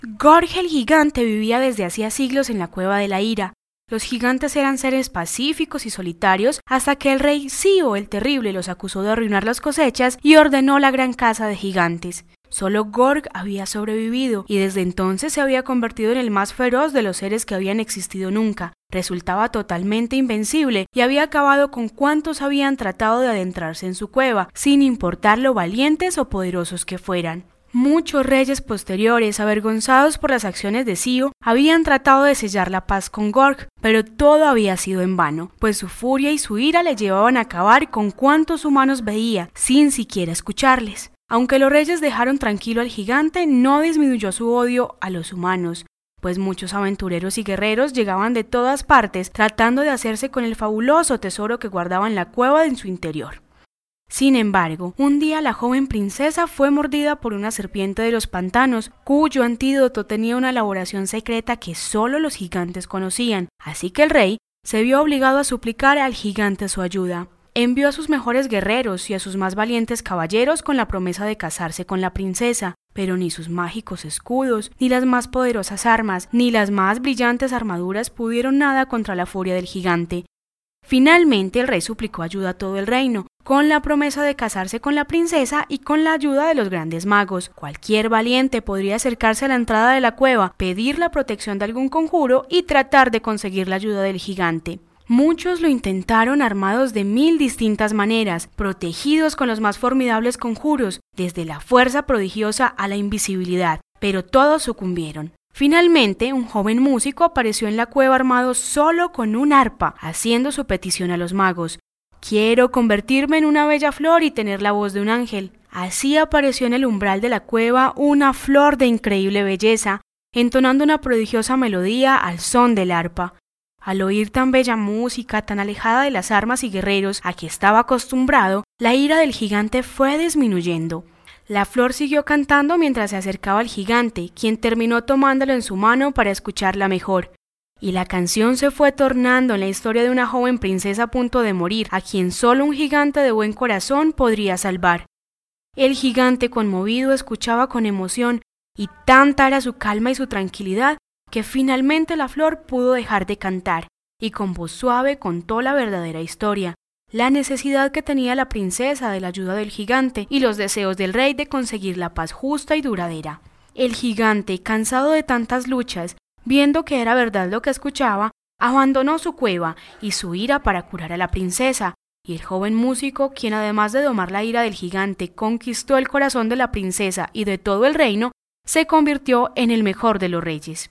Gorg el gigante vivía desde hacía siglos en la cueva de la ira. Los gigantes eran seres pacíficos y solitarios hasta que el rey Sio el Terrible los acusó de arruinar las cosechas y ordenó la gran caza de gigantes. Solo Gorg había sobrevivido y desde entonces se había convertido en el más feroz de los seres que habían existido nunca. Resultaba totalmente invencible y había acabado con cuantos habían tratado de adentrarse en su cueva, sin importar lo valientes o poderosos que fueran. Muchos reyes posteriores, avergonzados por las acciones de Sio, habían tratado de sellar la paz con Gorg, pero todo había sido en vano, pues su furia y su ira le llevaban a acabar con cuantos humanos veía, sin siquiera escucharles. Aunque los reyes dejaron tranquilo al gigante, no disminuyó su odio a los humanos, pues muchos aventureros y guerreros llegaban de todas partes tratando de hacerse con el fabuloso tesoro que guardaba en la cueva en su interior. Sin embargo, un día la joven princesa fue mordida por una serpiente de los pantanos, cuyo antídoto tenía una elaboración secreta que solo los gigantes conocían, así que el rey se vio obligado a suplicar al gigante su ayuda. Envió a sus mejores guerreros y a sus más valientes caballeros con la promesa de casarse con la princesa, pero ni sus mágicos escudos, ni las más poderosas armas, ni las más brillantes armaduras pudieron nada contra la furia del gigante. Finalmente el rey suplicó ayuda a todo el reino, con la promesa de casarse con la princesa y con la ayuda de los grandes magos. Cualquier valiente podría acercarse a la entrada de la cueva, pedir la protección de algún conjuro y tratar de conseguir la ayuda del gigante. Muchos lo intentaron armados de 1000 distintas maneras, protegidos con los más formidables conjuros, desde la fuerza prodigiosa a la invisibilidad, pero todos sucumbieron. Finalmente, un joven músico apareció en la cueva armado solo con un arpa, haciendo su petición a los magos. «Quiero convertirme en una bella flor y tener la voz de un ángel». Así apareció en el umbral de la cueva una flor de increíble belleza, entonando una prodigiosa melodía al son del arpa. Al oír tan bella música, tan alejada de las armas y guerreros a que estaba acostumbrado, la ira del gigante fue disminuyendo. La flor siguió cantando mientras se acercaba al gigante, quien terminó tomándolo en su mano para escucharla mejor. Y la canción se fue tornando en la historia de una joven princesa a punto de morir, a quien solo un gigante de buen corazón podría salvar. El gigante, conmovido, escuchaba con emoción, y tanta era su calma y su tranquilidad, que finalmente la flor pudo dejar de cantar, y con voz suave contó la verdadera historia, la necesidad que tenía la princesa de la ayuda del gigante y los deseos del rey de conseguir la paz justa y duradera. El gigante, cansado de tantas luchas, viendo que era verdad lo que escuchaba, abandonó su cueva y su ira para curar a la princesa, y el joven músico, quien además de domar la ira del gigante, conquistó el corazón de la princesa y de todo el reino, se convirtió en el mejor de los reyes.